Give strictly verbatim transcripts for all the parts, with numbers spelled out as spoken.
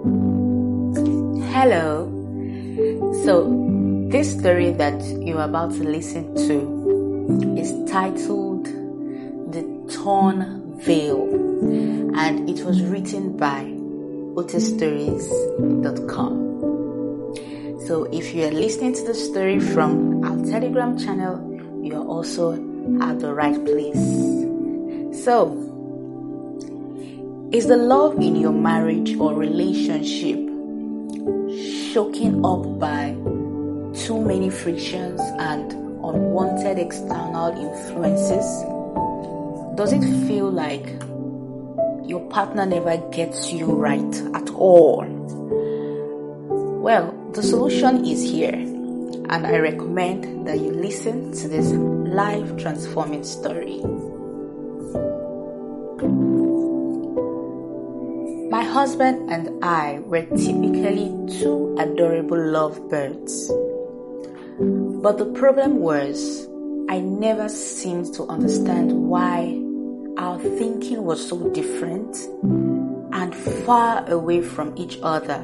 Hello. So, this story that you're about to listen to is titled The Torn Veil, and it was written by ote stories dot com. So, if you are listening to the story from our Telegram channel, you are also at the right place. So, is the love in your marriage or relationship shaken up by too many frictions and unwanted external influences? Does it feel like your partner never gets you right at all? Well, the solution is here, and I recommend that you listen to this life transforming story. My husband and I were typically two adorable lovebirds. But the problem was, I never seemed to understand why our thinking was so different and far away from each other.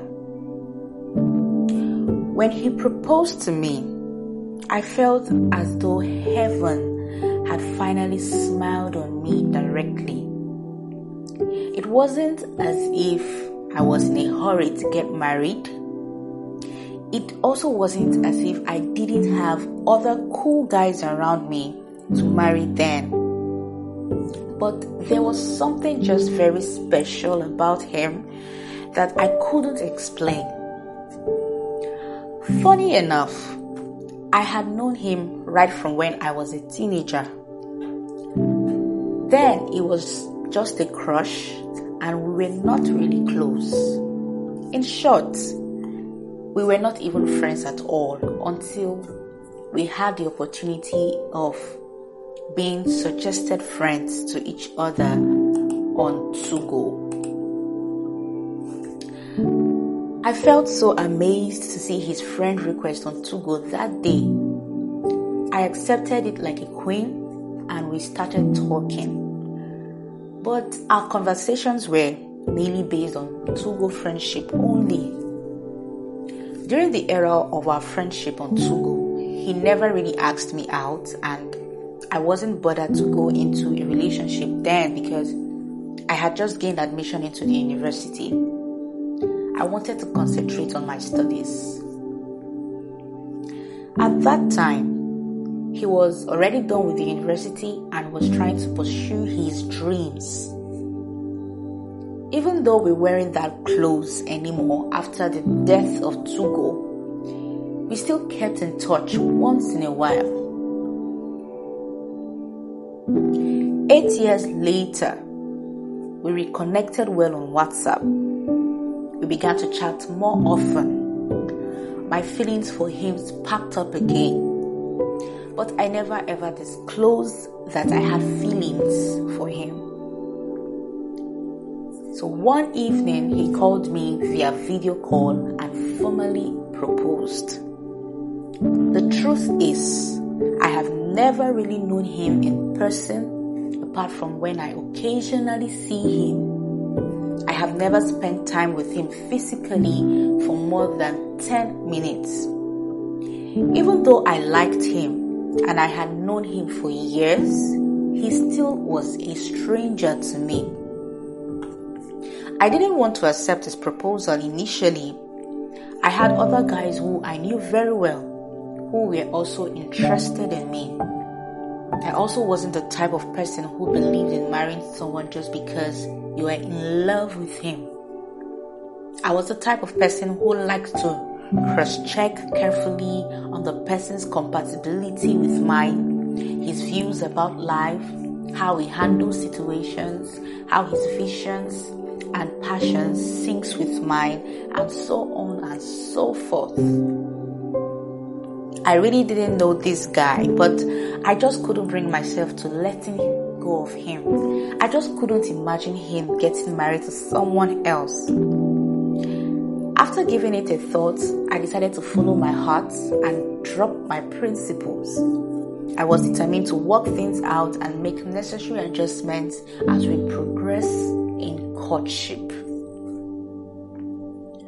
When he proposed to me, I felt as though heaven had finally smiled on me directly. It wasn't as if I was in a hurry to get married. It also wasn't as if I didn't have other cool guys around me to marry then. But there was something just very special about him that I couldn't explain. Funny enough, I had known him right from when I was a teenager. Then it was just a crush, and we were not really close. In short, we were not even friends at all until we had the opportunity of being suggested friends to each other on Tugo. I felt so amazed to see his friend request on Tugo that day. I accepted it like a queen, and we started talking. But our conversations were mainly based on Tugo friendship only. During the era of our friendship on Tugo, he never really asked me out, and I wasn't bothered to go into a relationship then because I had just gained admission into the university. I wanted to concentrate on my studies. At that time, he was already done with the university and was trying to pursue his dreams. Even though we weren't that close anymore after the death of Tugo, we still kept in touch once in a while. Eight years later, we reconnected well on WhatsApp. We began to chat more often. My feelings for him sparked up again. But I never ever disclosed that I had feelings for him. So one evening, he called me via video call and formally proposed. The truth is, I have never really known him in person, apart from when I occasionally see him. I have never spent time with him physically for more than ten minutes. Even though I liked him, and I had known him for years, he still was a stranger to me. I didn't want to accept his proposal initially. I had other guys who I knew very well, who were also interested in me. I also wasn't the type of person who believed in marrying someone just because you were in love with him. I was the type of person who liked to cross-check carefully on the person's compatibility with mine, his views about life, how he handles situations, how his visions and passions syncs with mine, and so on and so forth. I really didn't know this guy, but I just couldn't bring myself to letting go of him. I just couldn't imagine him getting married to someone else. After giving it a thought, I decided to follow my heart and drop my principles. I was determined to work things out and make necessary adjustments as we progress in courtship.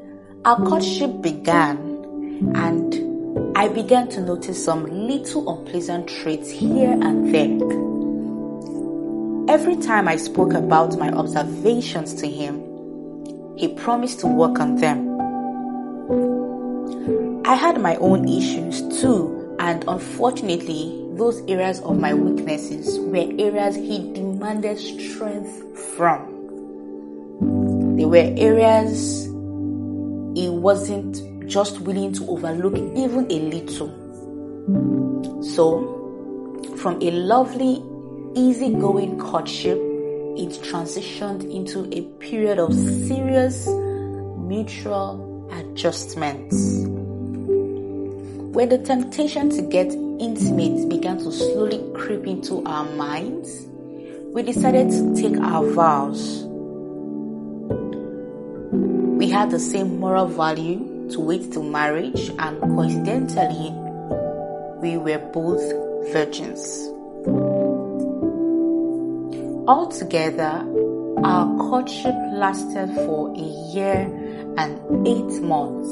Our courtship began, and I began to notice some little unpleasant traits here and there. Every time I spoke about my observations to him, he promised to work on them. I had my own issues too, and unfortunately, those areas of my weaknesses were areas he demanded strength from. They were areas he wasn't just willing to overlook even a little. So, from a lovely, easygoing courtship, it transitioned into a period of serious mutual adjustments. When the temptation to get intimate began to slowly creep into our minds, we decided to take our vows. We had the same moral value to wait till marriage, and coincidentally, we were both virgins. Altogether, our courtship lasted for a year and eight months.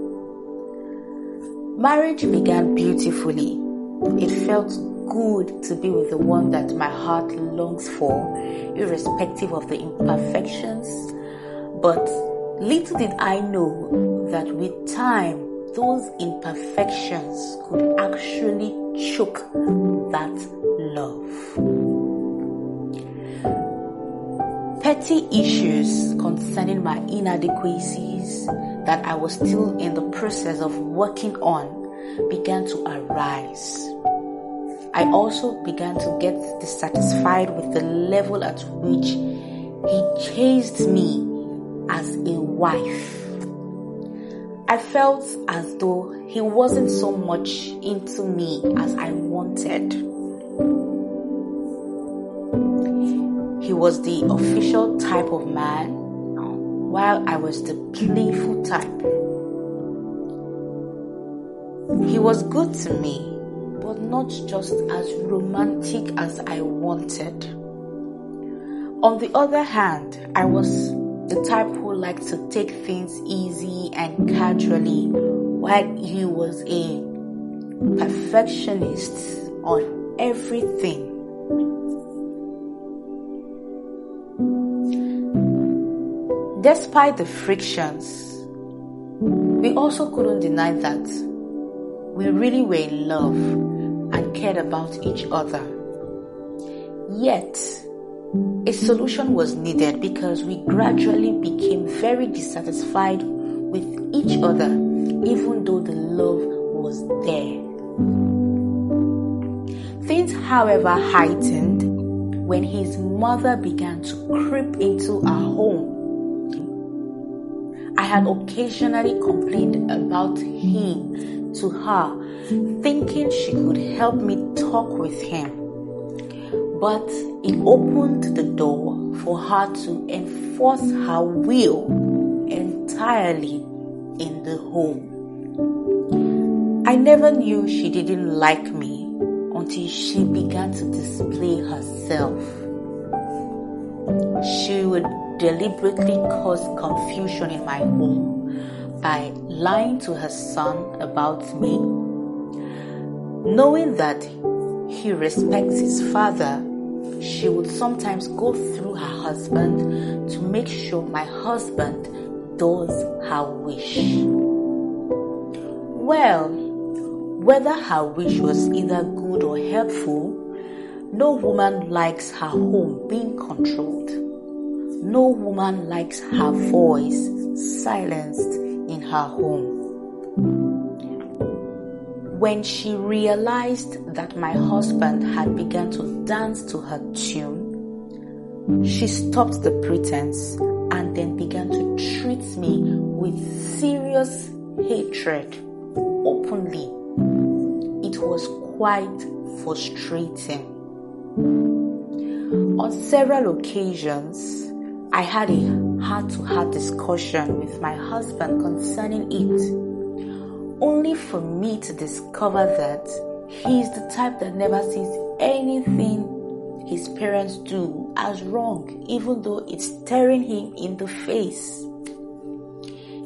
Marriage began beautifully. It felt good to be with the one that my heart longs for, irrespective of the imperfections. But little did I know that with time, those imperfections could actually choke that love. Petty issues concerning my inadequacies that I was still in the process of working on began to arise. I also began to get dissatisfied with the level at which he chased me as a wife. I felt as though he wasn't so much into me as I wanted. He was the official type of man, while I was the playful type. He was good to me, but not just as romantic as I wanted. On the other hand, I was the type who liked to take things easy and casually, while he was a perfectionist on everything. Despite the frictions, we also couldn't deny that we really were in love and cared about each other. Yet, a solution was needed because we gradually became very dissatisfied with each other, even though the love was there. Things, however, heightened when his mother began to creep into our home. I had occasionally complained about him to her, thinking she could help me talk with him. But it opened the door for her to enforce her will entirely in the home. I never knew she didn't like me until she began to display herself. She would deliberately cause confusion in my home by lying to her son about me. Knowing that he respects his father, she would sometimes go through her husband to make sure my husband does her wish. Well, whether her wish was either good or helpful, no woman likes her home being controlled. No woman likes her voice silenced in her home. When she realized that my husband had begun to dance to her tune, she stopped the pretense and then began to treat me with serious hatred openly. It was quite frustrating. On several occasions, I had a heart-to-heart discussion with my husband concerning it, only for me to discover that he is the type that never sees anything his parents do as wrong, even though it's staring him in the face.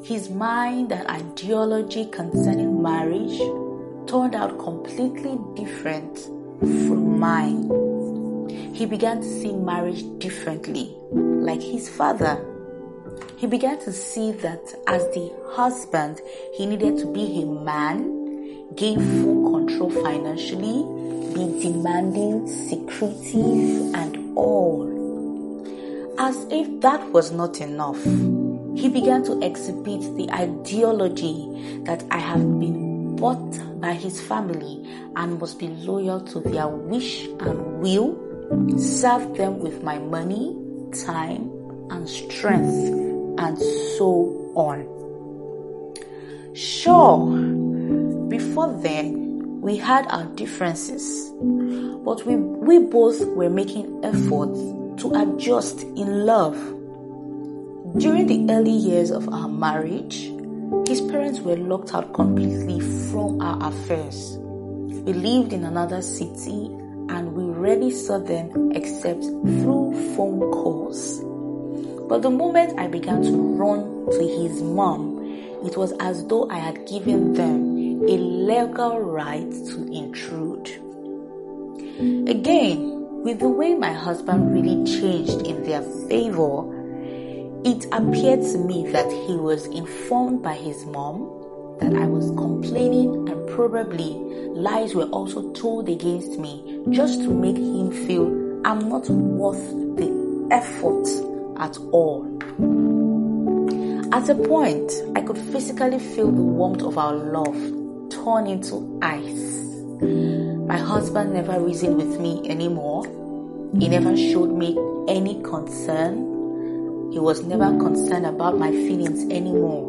his mind and ideology concerning marriage turned out completely different from mine. He began to see marriage differently, like his father. He began to see that as the husband, he needed to be a man, gain full control financially, be demanding, secretive, and all. As if that was not enough, he began to exhibit the ideology that I have been bought by his family and must be loyal to their wish and will, serve them with my money, time, and strength, and so on. Sure, before then, we had our differences, but we, we both were making efforts to adjust in love. During the early years of our marriage, his parents were locked out completely from our affairs. We lived in another city and we rarely saw them except through phone calls. But the moment I began to run to his mom, it was as though I had given them a legal right to intrude. Again, with the way my husband really changed in their favor, it appeared to me that he was informed by his mom that I was complaining, and probably lies were also told against me just to make him feel I'm not worth the effort at all. At a point, I could physically feel the warmth of our love turn into ice. My husband never reasoned with me anymore. He never showed me any concern. He was never concerned about my feelings anymore.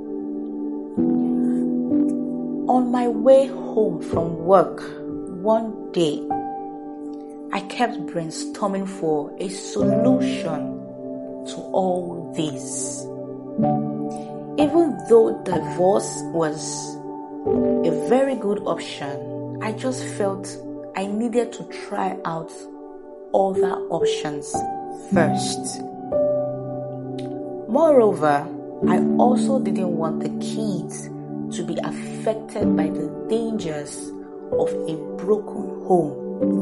On my way home from work one day, I kept brainstorming for a solution to all this. Even though divorce was a very good option, I just felt I needed to try out other options first. Moreover, I also didn't want the kids to be affected by the dangers of a broken home.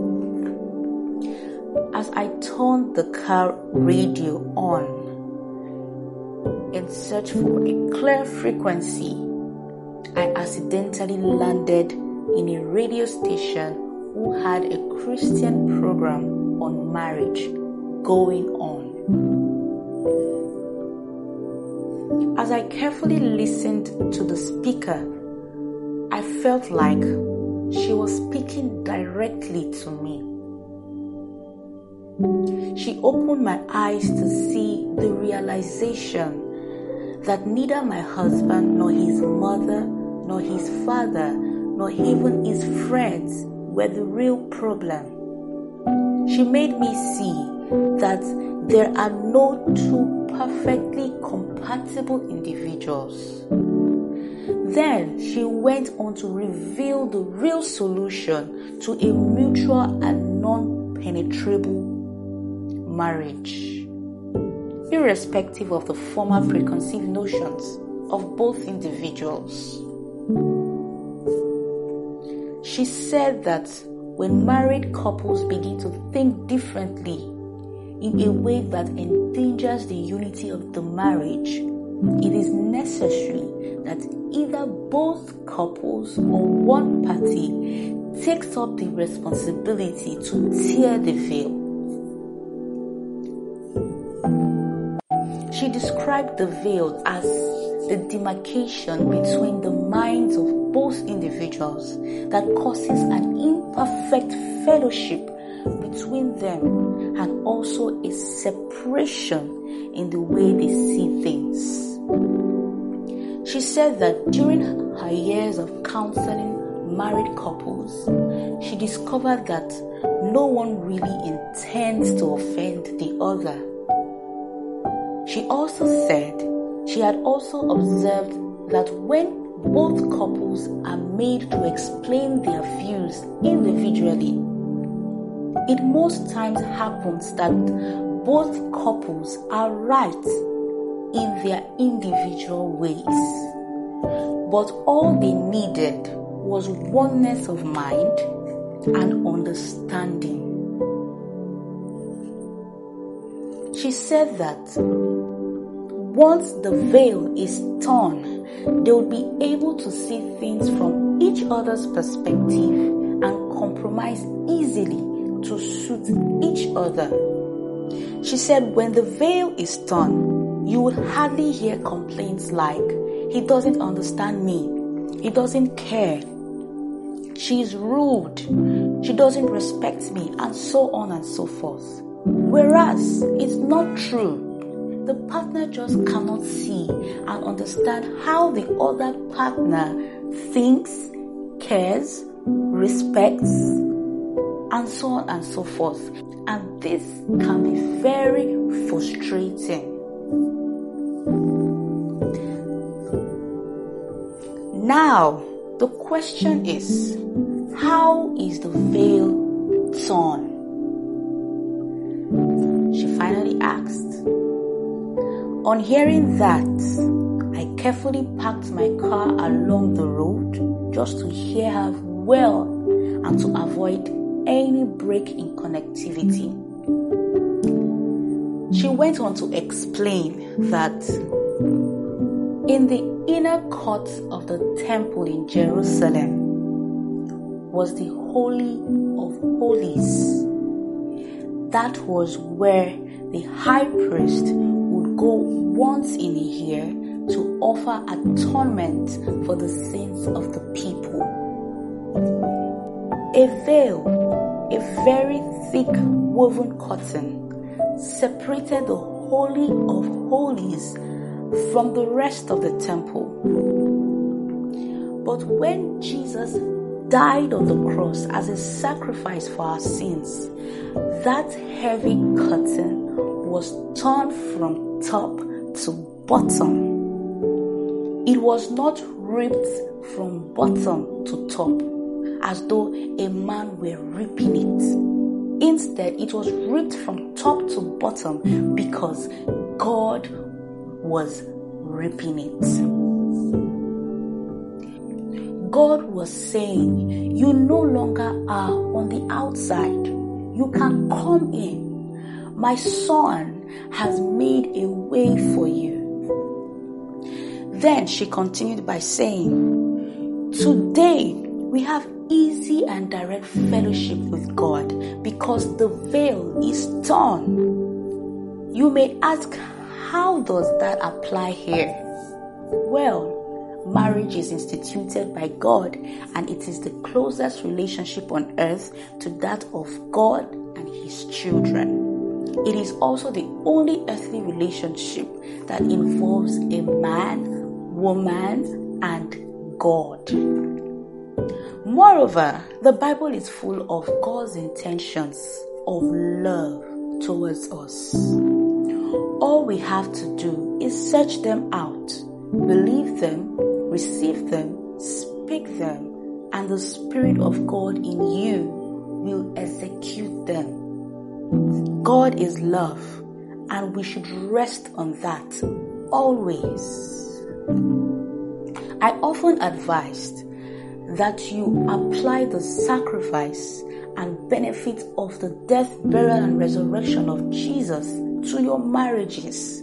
As I turned the car radio on in search for a clear frequency, I accidentally landed in a radio station who had a Christian program on marriage going on. As I carefully listened to the speaker, I felt like she was speaking directly to me. She opened my eyes to see the realization that neither my husband, nor his mother, nor his father, nor even his friends were the real problem. She made me see that there are no two perfectly compatible individuals. Then she went on to reveal the real solution to a mutual and non-penetrable marriage, irrespective of the former preconceived notions of both individuals. She said that when married couples begin to think differently in a way that endangers the unity of the marriage, it is necessary that either both couples or one party takes up the responsibility to tear the veil. She described the veil as the demarcation between the minds of both individuals that causes an imperfect fellowship between them and also a separation in the way they see things. She said that during her years of counseling married couples, she discovered that no one really intends to offend the other. She also said she had also observed that when both couples are made to explain their views individually, it most times happens that both couples are right in their individual ways. But all they needed was oneness of mind and understanding. She said that once the veil is torn, they will be able to see things from each other's perspective and compromise easily to suit each other. She said when the veil is torn, you will hardly hear complaints like, "He doesn't understand me. He doesn't care. She is rude. She doesn't respect me," and so on and so forth. Whereas it's not true. The partner just cannot see and understand how the other partner thinks, cares, respects, and so on and so forth. And this can be very frustrating. Now, the question is, how is the veil torn? She finally asked. On hearing that, I carefully parked my car along the road just to hear her well and to avoid any break in connectivity. She went on to explain that in the inner court of the temple in Jerusalem was the Holy of Holies. That was where the high priest would go once in a year to offer atonement for the sins of the people. A veil, a very thick woven curtain, separated the Holy of Holies from the rest of the temple. But when Jesus died on the cross as a sacrifice for our sins, that heavy curtain was torn from top to bottom. It was not ripped from bottom to top as though a man were ripping it. Instead, it was ripped from top to bottom because God was ripping it. God was saying, you no longer are on the outside. You can come in. My son has made a way for you. Then she continued by saying, today we have easy and direct fellowship with God because the veil is torn. You may ask, how does that apply here? Well, marriage is instituted by God, and it is the closest relationship on earth to that of God and His children. It is also the only earthly relationship that involves a man, woman, and God. Moreover, the Bible is full of God's intentions of love towards us. All we have to do is search them out, believe them, receive them, speak them, and the Spirit of God in you will execute them. God is love, and we should rest on that always. I often advised that you apply the sacrifice and benefit of the death, burial, and resurrection of Jesus to your marriages.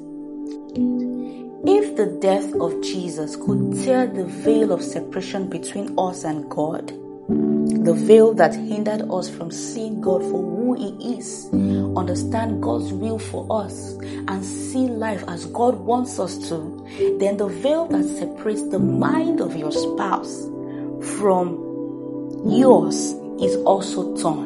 If the death of Jesus could tear the veil of separation between us and God, the veil that hindered us from seeing God for who He is, understand God's will for us, and see life as God wants us to, then the veil that separates the mind of your spouse from yours is also torn.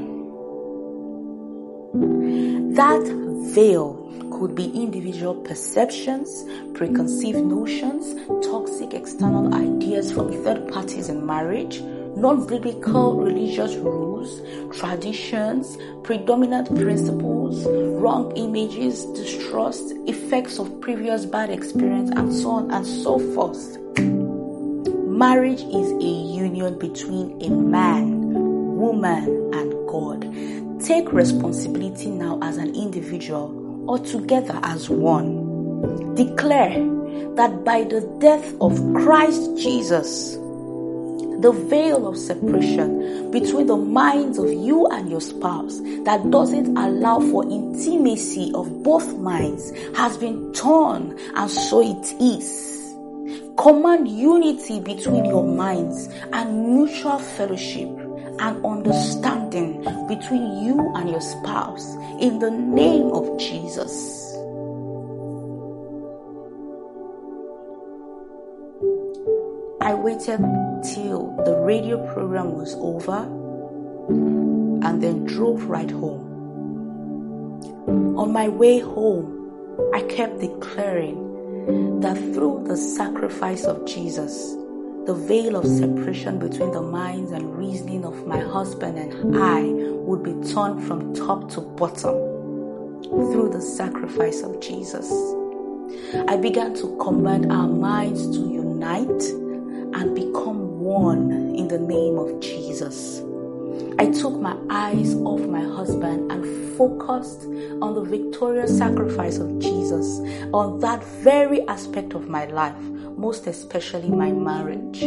That veil could be individual perceptions, preconceived notions, toxic external ideas from third parties in marriage, non-biblical religious rules, traditions, predominant principles, wrong images, distrust, effects of previous bad experience, and so on and so forth. Marriage is a union between a man, woman, and God. Take responsibility now as an individual or together as one. declare that by the death of Christ Jesus, the veil of separation between the minds of you and your spouse that doesn't allow for intimacy of both minds has been torn, and so it is. Command unity between your minds and mutual fellowship and understanding between you and your spouse in the name of Jesus. I waited till the radio program was over and then drove right home. On my way home, I kept declaring that through the sacrifice of Jesus, the veil of separation between the minds and reasoning of my husband and I would be torn from top to bottom through the sacrifice of Jesus. I began to command our minds to unite and become one in the name of Jesus. I took my eyes off my husband and focused on the victorious sacrifice of Jesus, on that very aspect of my life, most especially my marriage.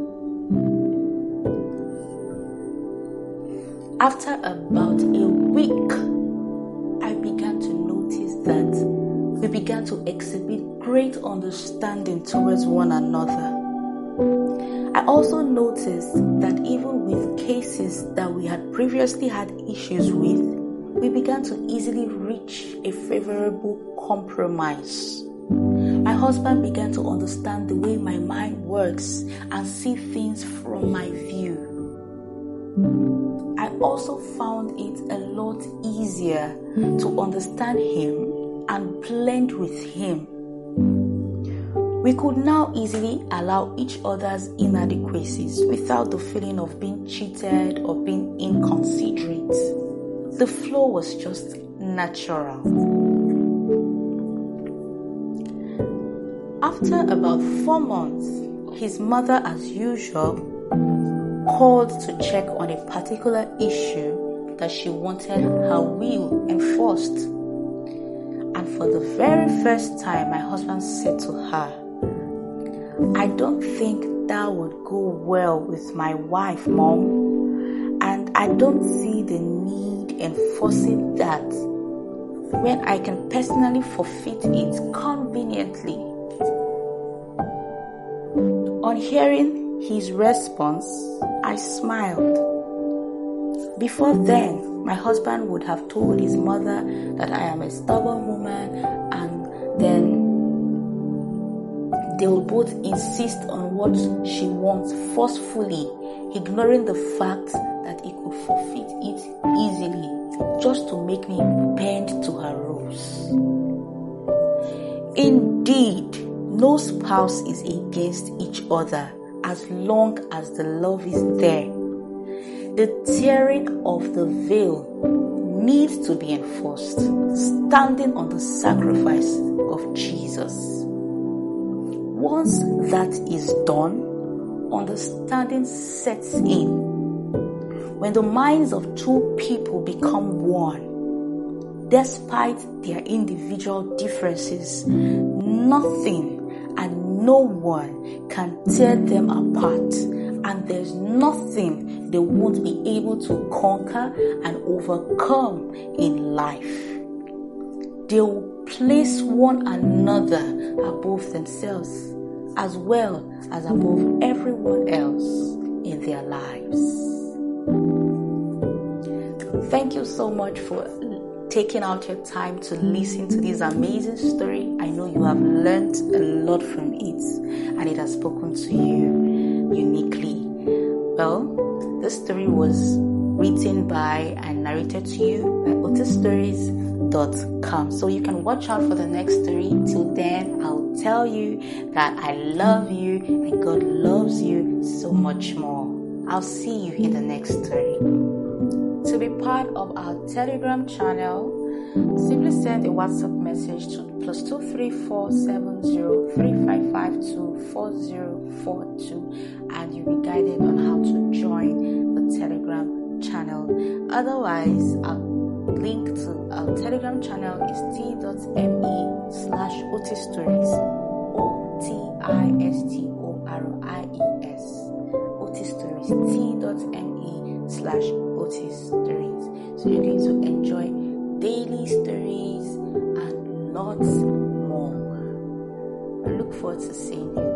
After about a week, I began to notice that we began to exhibit great understanding towards one another. I also noticed that even with cases that we had previously had issues with, we began to easily reach a favorable compromise. My husband began to understand the way my mind works and see things from my view. I also found it a lot easier to understand him and blend with him. We could now easily allow each other's inadequacies without the feeling of being cheated or being inconsiderate. The flow was just natural. After about four months, his mother, as usual, called to check on a particular issue that she wanted her will enforced. And for the very first time, my husband said to her, "I don't think that would go well with my wife, Mom, and I don't see the need enforcing that when I can personally forfeit it conveniently." On hearing his response, I smiled. Before then, my husband would have told his mother that I am a stubborn woman, and then they will both insist on what she wants forcefully, ignoring the fact that he could forfeit it easily just to make me bend to her rules. Indeed, no spouse is against each other as long as the love is there. The tearing of the veil needs to be enforced, standing on the sacrifice of Jesus. Once that is done, understanding sets in. When the minds of two people become one, despite their individual differences, nothing and no one can tear them apart, and there's nothing they won't be able to conquer and overcome in life. They will place one another above themselves, as well as above everyone else in their lives. Thank you so much for taking out your time to listen to this amazing story. I know you have learned a lot from it, and it has spoken to you uniquely. Well, this story was written by and narrated to you by otis stories dot com. So you can watch out for the next story. Till then, I'll tell you that I love you and God loves you so much more. I'll see you in the next story. To be part of our Telegram channel, simply send a WhatsApp message to plus two three four seven zero three five five two four zero four two, and you'll be guided on how to join the Telegram channel. Otherwise, I'll link to our Telegram channel is t.me slash Otis Stories. O T I S T O R I E S. Otis Stories. t.me slash Otis Stories. So you're going to enjoy daily stories and lots more. I look forward to seeing you.